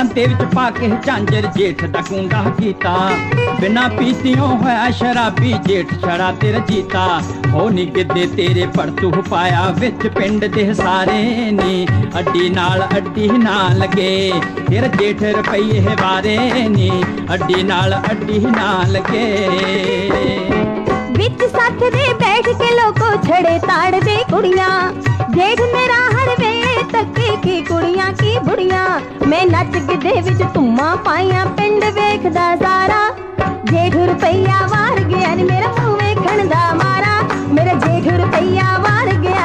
ਦੇ ਵਿੱਚ ਪਾ ਕੇ ਝਾਂਜਰ ਜੇਠ ਦਾ ਕੁੰਡਾ ਕੀਤਾ। ਬਿਨਾ ਪੀਤਿਓਂ ਹੋਇਆ ਸ਼ਰਾਬੀ ਜੇਠ ਛੜਾ ਤੇ ਰਜੀਤਾ। ਹੋ ਨੀ ਗਿੱਧੇ ਤੇਰੇ ਪੜਤੂ ਪਾਇਆ ਵਿੱਚ ਪਿੰਡ ਦੇ ਸਾਰੇ ਨੀ। ਅੱਡੀ ਨਾਲ ਨਾ ਲੱਗੇ ਤੇਰਾ ਜੇਠ ਰੁਪਈਏ ਵਾਰੇ ਨੀ। ਅੱਡੀ ਨਾਲ ਨਾ ਲੱਗੇ। ਵਿੱਚ ਸੱਥ ਦੇ ਬੈਠ ਕੇ ਲੋਕੋ ਛੜੇ ਤਾੜਦੇ ਕੁੜੀਆਂ। ਜੇਠ ਮੇਰਾ ਹਰ ਵੇਲੇ ਤੱਕੇ ਕੀ ਕੁੜੀਆਂ ਕੀ ਬੁੜੀਆਂ। ਮੈਂ ਨੱਚ ਗਿੱਧੇ ਵਿੱਚ ਧੁੰਮਾਂ ਪਾਈਆਂ ਪਿੰਡ ਵੇਖਦਾ ਸਾਰਾ। ਜੇਠ ਰੁਪਈਆ ਵਾਰ ਗਿਆ ਨੀ ਮੇਰਾ ਮੂੰਹ ਵੇਖਣ ਦਾ ਮਾਰਾ। ਮੇਰਾ ਜੇਠ ਰੁਪਈਆ ਵਾਰ ਗਿਆ।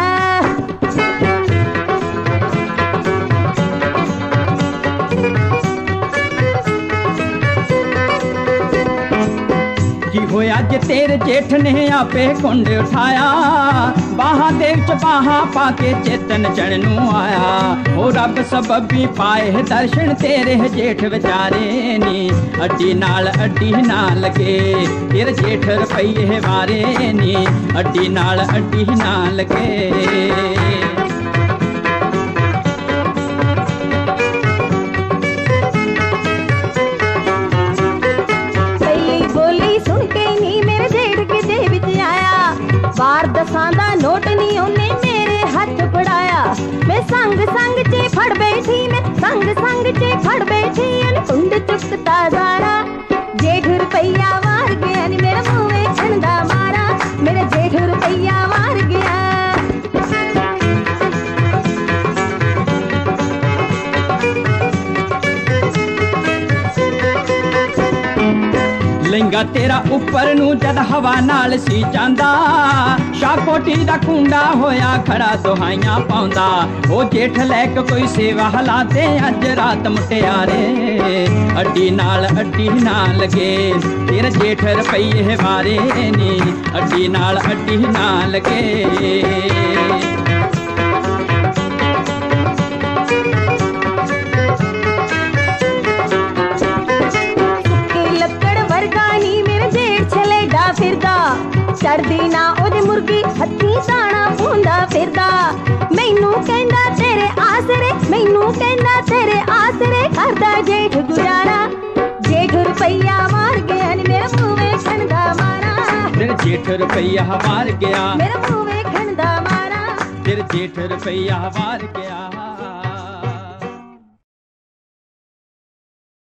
ਹੋਇਆ ਜੇ ਤੇਰੇ ਜੇਠ ਨੇ ਆਪੇ ਕੁੰਡ ਉਠਾਇਆ। ਬਾਹਾਂ ਦੇ ਵਿੱਚ ਬਾਹਾਂ ਪਾ ਕੇ ਚੇਤਨ ਚੜ੍ਹਨ ਨੂੰ ਆਇਆ। ਉਹ ਰੱਬ ਸਬੱਬੀ ਪਾਏ ਦਰਸ਼ਨ ਤੇਰੇ ਜੇਠ ਵਿਚਾਰੇ ਨੀ। ਅੱਡੀ ਨਾਲ ਨਾ ਲੱਗੇ ਤੇਰੇ ਜੇਠ ਰੁਪਈਏ ਵਾਰੇ ਨੀ। ਅੱਡੀ ਨਾਲ ਨਾ ਲੱਗੇ। ਬਾਰ ਦਸਾਂ ਦਾ ਨੋਟ ਨੀ ਉਹਨੇ ਮੇਰੇ ਹੱਥ ਫੜਾਇਆ। ਮੈਂ ਸੰਗ ਸੰਗ ਚ ਫੜ ਬੈਠੀ। ਮੈਂ ਸੰਗ ਸੰਗ ਚ ਫੜ ਬੈਠੀ। ਉਹਨੇ ਕੁੰਡ ਚੁੱਕਤਾ ਸਾਰਾ। ਜੇਠ ਰੁਪਈਆ ਵਾਰ ਗਿਆ ਨੀ ਮੇਰਾ ਮੂੰਹ ਵੇਖਣ ਦਾ ਮਾਰਾ। ਮੇਰਾ ਜੇਠ ਰੁਪਈਆ ਵਾਰ ਗਿਆ। ਲਹਿੰਗਾ ਤੇਰਾ ਉੱਪਰ ਨੂੰ ਜਦ ਹਵਾ ਨਾਲ ਸੀ ਜਾਂਦਾ। ਸ਼ਾਕੋਟੀ ਦਾ ਕੁੰਡਾ ਹੋਇਆ ਖੜਾ ਦੁਹਾਈਆਂ ਪਾਉਂਦਾ। ਉਹ ਜੇਠ ਲੈ ਕੇ ਕੋਈ ਸੇਵਾ ਹਲਾਤੇ ਅੱਜ ਰਾਤ ਮੁਟਿਆਰੇ। ਅੱਡੀ ਨਾਲ ਨਾ ਲੱਗੇ ਤੇਰਾ ਜੇਠ ਰੁਪਈਏ ਵਾਰੇ ਨੀ। ਅੱਡੀ ਨਾਲ ਨਾ ਲੱਗੇ। ਚੜਦੀ ਨਾ ਉਹਦੇ ਮੁਰਗੀ ਹੱਥੀਂ ਦਾਣਾ ਪਾਉਂਦਾ ਫਿਰਦਾ। ਮੈਨੂੰ ਕਹਿੰਦਾ ਤੇਰੇ ਆਸਰੇ। ਮੈਨੂੰ ਕਹਿੰਦਾ ਤੇਰੇ ਆਸਰੇ ਕਰਦਾ ਜੇਠ ਗੁਜ਼ਾਰਾ। ਜੇਠ ਰੁਪਈਆ ਵਾਰ ਗਿਆ ਨੀ ਮੇਰਾ ਮੂੰਹ ਵੇਖਣ ਦਾ ਮਾਰਾ। ਤੇਰਾ ਜੇਠ ਰੁਪਈਆ ਵਾਰ ਗਿਆ। ਮੇਰਾ ਮੂੰਹ ਵੇਖਣ ਦਾ ਮਾਰਾ। ਤੇਰਾ ਜੇਠ ਰੁਪਈਆ ਵਾਰ ਗਿਆ।